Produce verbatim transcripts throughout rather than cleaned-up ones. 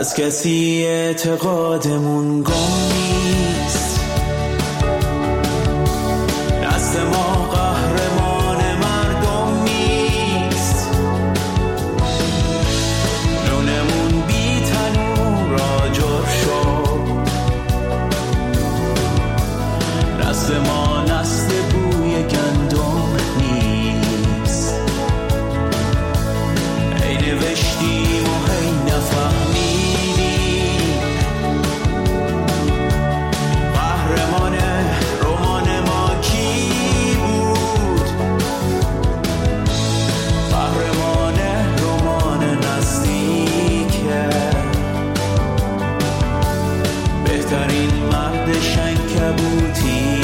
از کسی اعتقادمون گم نیست. دست ما قهرمان مردم نیست. نونمون بی تنور آجر شد. دست ما نسل بوی گندم نیست. ای نوشتیم و هی نفهمیدیم. قهرمان رمان ما کی بود؟ قهرمان رمان نزدیکه. بهترین مرد شنکبوتی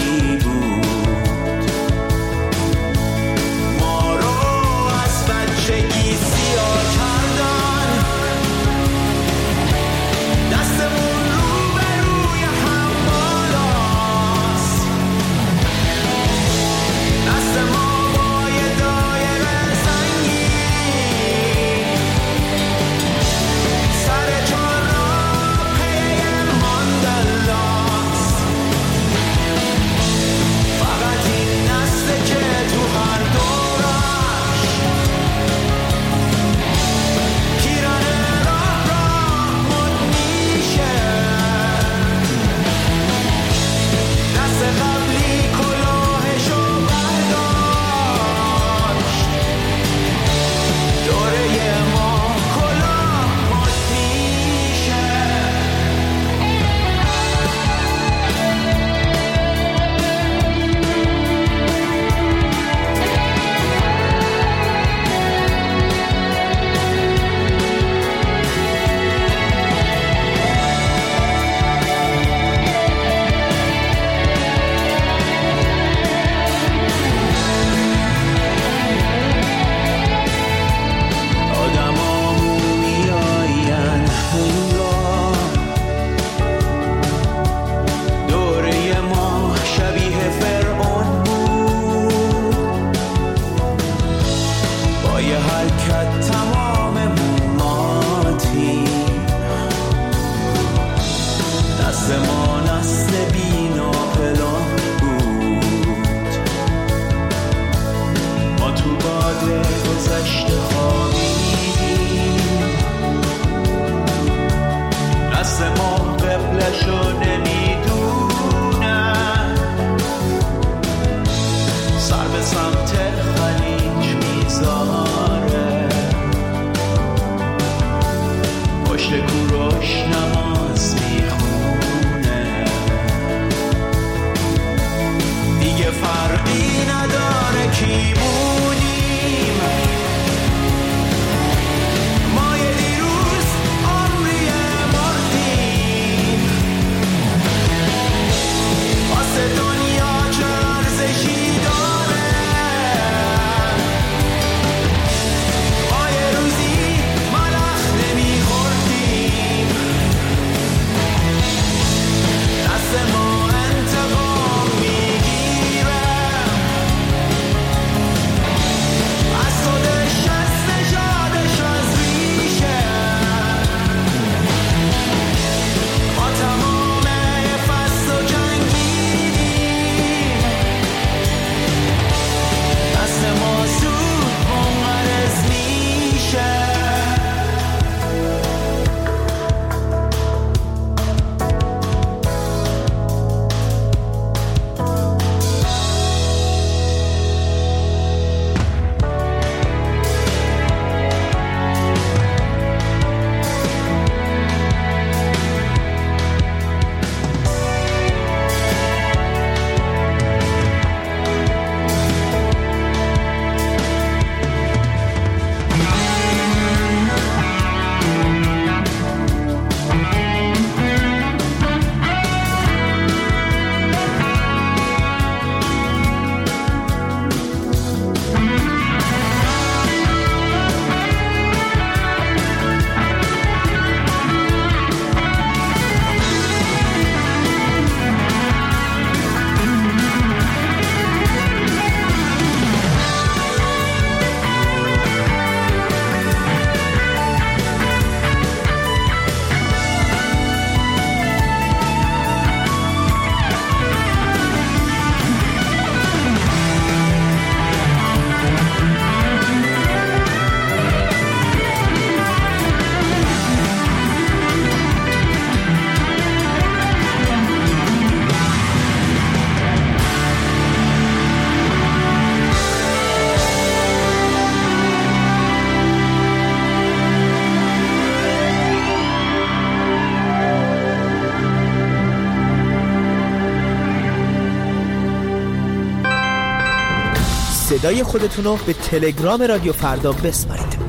صدای خودتون رو به تلگرام رادیو فردا بسپارید.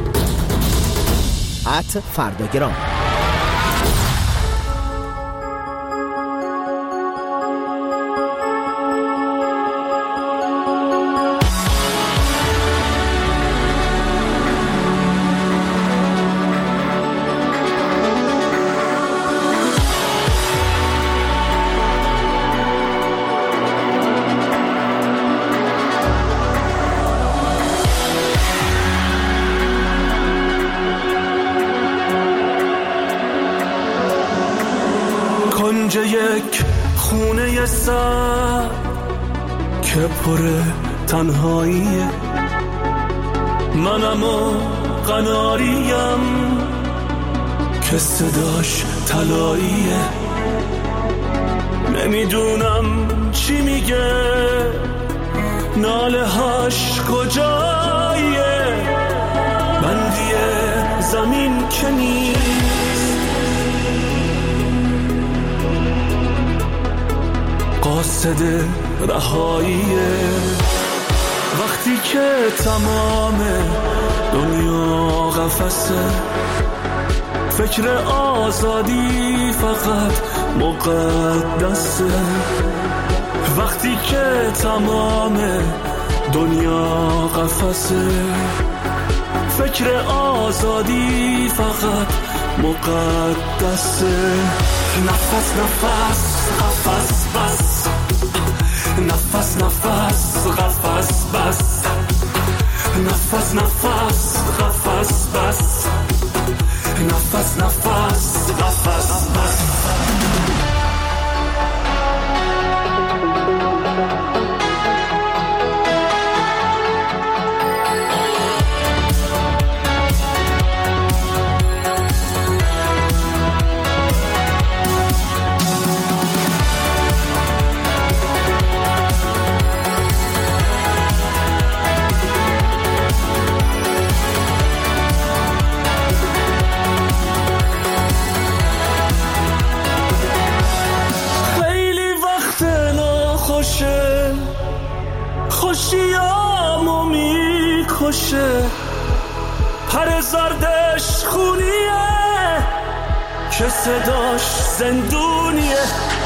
ات فرداگرام. کنج یک خونه سر که پر تنهاییه، منم و قناریم که صداش طلاییه. نمیدونم چی میگه، ناله هاش کجاییه، بندی زمین که نیست، قاصد رهاییه. وقتی که تمام دنیا قفسه، فکر آزادی فقط مقدسه. وقتی که تمام دنیا قفسه، فکر آزادی فقط مقدسه. نفس نفس قفس بس، نفس نفس قفس بس، نفس نفس قفس بس، نفس نفس قفس بس. خوشیامو میکشه، پر زردش خونیه که صداش زندونیه.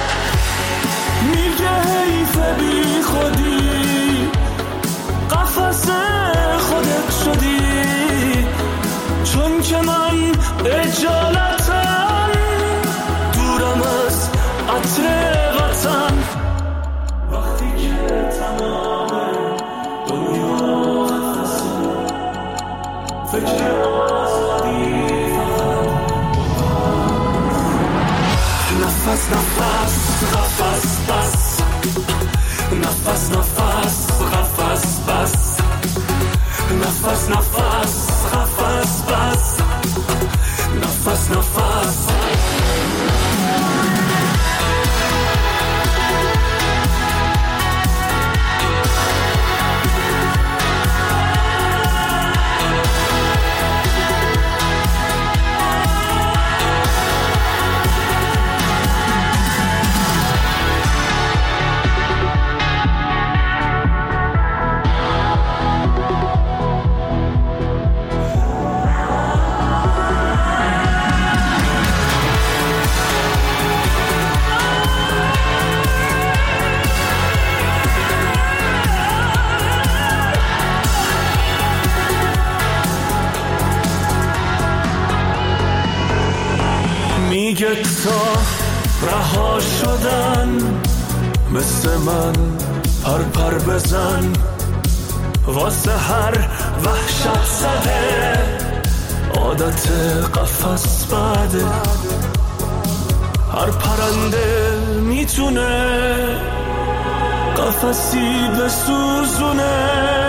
میگه حیف بی خودی، قفس خودت شدی، چون که من اجالتم، دورم از عطر وطن. وقتی که تمام دنیا قفسه، فکر آزادی نفس نفس قفس بس، نفس نفس قفس بس، نفس نفس قفس بس، نفس نفس. میگه تا رها شدن مثل من پر پر بزن، واسه هر وحشت زده عادت قفس بده. هر پرنده میتونه قفسی بسوزونه،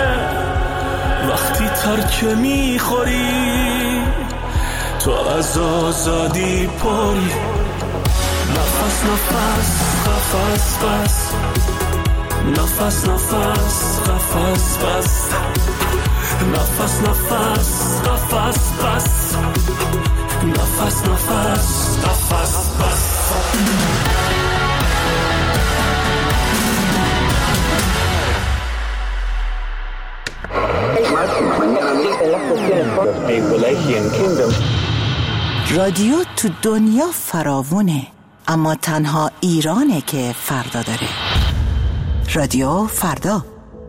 وقتی ترک میخوری تو از آزادی پری. نفس نفس قفس بس، نفس نفس قفس بس، نفس نفس قفس بس، نفس نفس قفس بس. رادیو تو دنیا فراوونه، اما تنها ایرانه که فردا داره. رادیو فردا.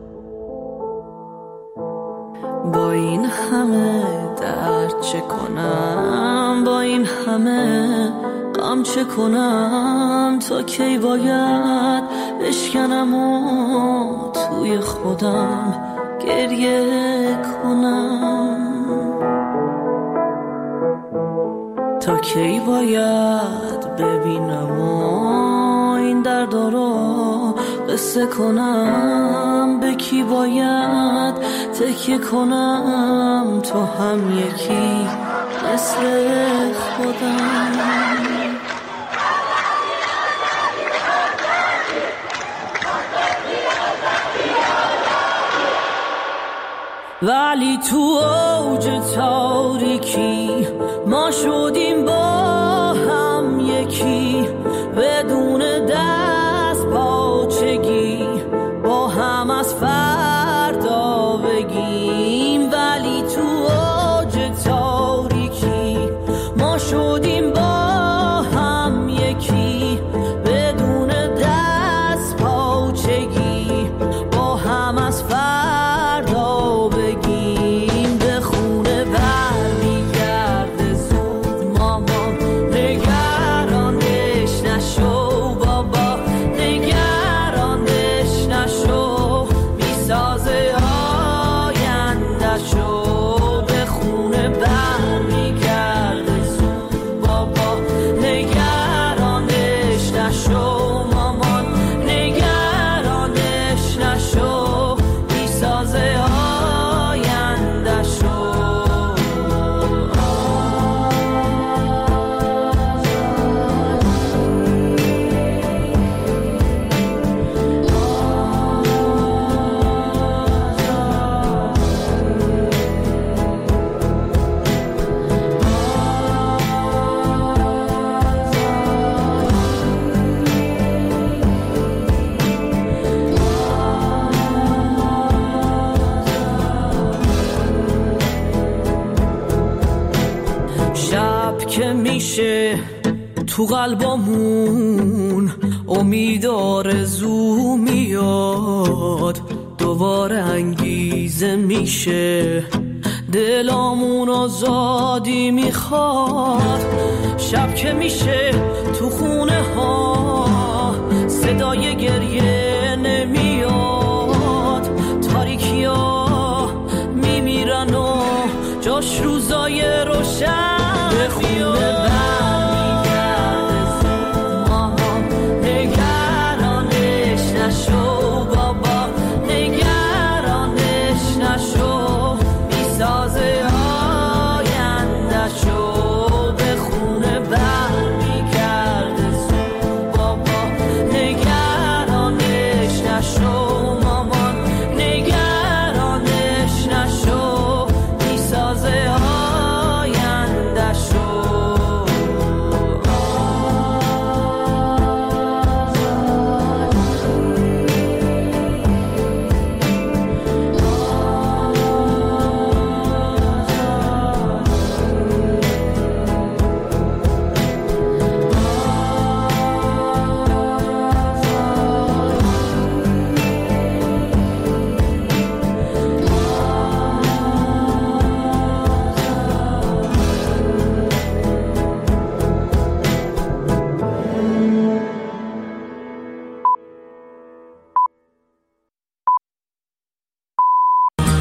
با این همه درد چه کنم، با این همه غم چه کنم، تا کی باید بشکنم و توی خودم گریه کنم، تا کی باید ببینم و این درد رو قصه کنم، به کی باید تکیه کنم، تو هم یکی مثل خودم. ولی تو اوج تاریکی ما شدیم با هم یکی، بدون دست پاچگی با هم از فردا بگیم. ولی تو اوج تاریکی ما شدیم با هم یکی، بدون دست پاچگی با هم از فردا بگیم. به خونه برمیگرده زود مامان، نگرانش نشو بابا، نگرانش نشو، میسازه آینده‌شو. به خونه برمیگرده زود بابا، نگرانش نشو مامان، نگرانش نشو، میسازه آینده‌شو. شب که میشه تو قلبمون امید آرزو میاد، دوباره انگیزه میشه دلامون آزادی میخواد. شب که میشه تو خونه ها صدای گریه نمیاد، تاریکی ها میمیرن و جاش روزای روشن. به خونه